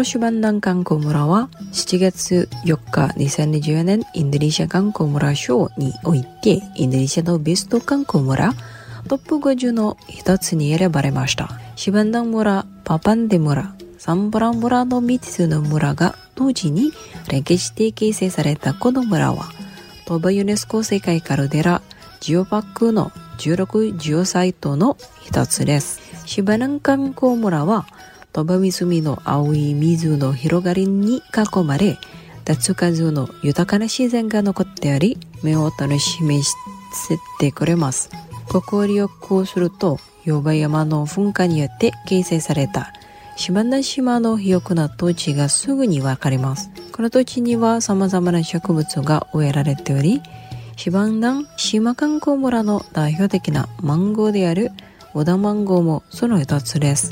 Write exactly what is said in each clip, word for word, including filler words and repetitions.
シュバンダン観光村はしちがつよっかにせんにじゅうねんインドネシア観光村賞においてインドネシアのベスト観光村トップごじゅうの一つに選ばれました。シバンダン村、パパンデ村、サンブラン村のみっつの村が同時に連携して形成されたこの村は鳥羽ユネスコ世界カルデラジオパークのじゅうろくジオサイトの一つです。シバナン観光村は鳥羽湖の青い水の広がりに囲まれ手つかずの豊かな自然が残っており目を楽しみせてくれます。ここを旅行するとヨバ山の噴火によって形成されたシバンダン島の肥沃な土地がすぐにわかります。この土地には様々な植物が植えられておりシバンダン島観光村の代表的なマンゴーであるオダマンゴーもその一つです。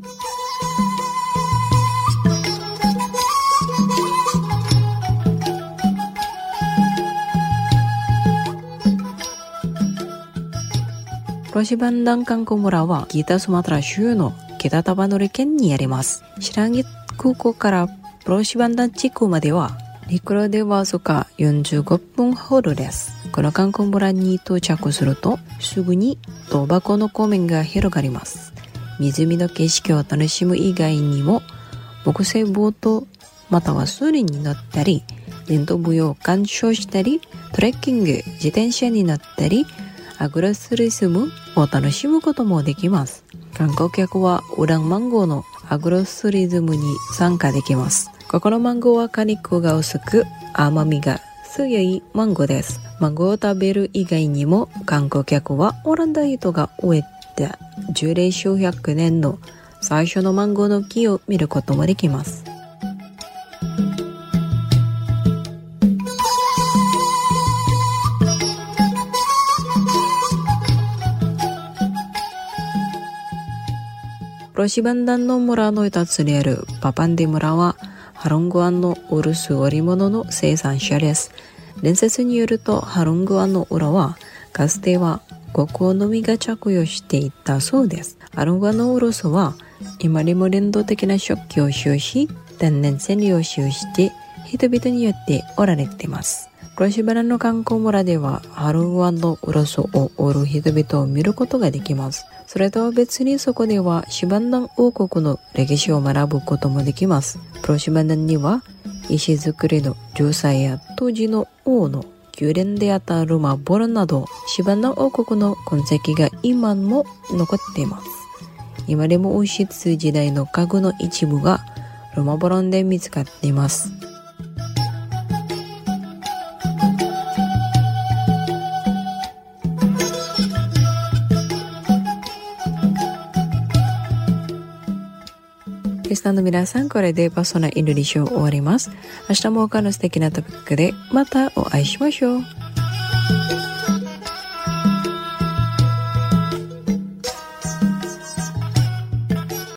プロシバンダン観光村は北スマトラ州の北タバノリ県にあります。シランギ空港からプロシバンダン地区までは陸路でわずかよんじゅうごふんほどです。この観光村に到着するとすぐに賭博の湖面が広がります。湖の景色を楽しむ以外にも木製ボートまたはスリに乗ったり伝統舞踊を鑑賞したりトレッキング自転車に乗ったりアグロツーリズムを楽しむこともできます。観光客はウランマンゴーのアグロツーリズムに参加できます。ここのマンゴーは果肉が薄く甘みが強いマンゴーです。マンゴーを食べる以外にも観光客はオランダ人が植えた樹齢数百年の最初のマンゴーの木を見ることもできます。プロシバンダンの村の一つであるパパンデ村はハロングワンの漆織物の生産者です。伝説によるとハロングワンの裏はかつては国王のみが着用していたそうです。ハロングワンの漆は今でも伝統的な食器を使用し天然繊維を使用して人々によって織られています。プロシバンダンの観光村ではハロングワンの漆を織る人々を見ることができます。それとは別にそこではシバンダン王国の歴史を学ぶこともできます。プロシバンダンには石造りの城塞や当時の王の宮殿であったルマボランなどシバンダン王国の痕跡が今も残っています。今でも王室時代の家具の一部がルマボランで見つかっています。リスナーの皆さん、これでパーソナルインドネシアを終わります。明日も他の素敵なトピックでまたお会いしましょう。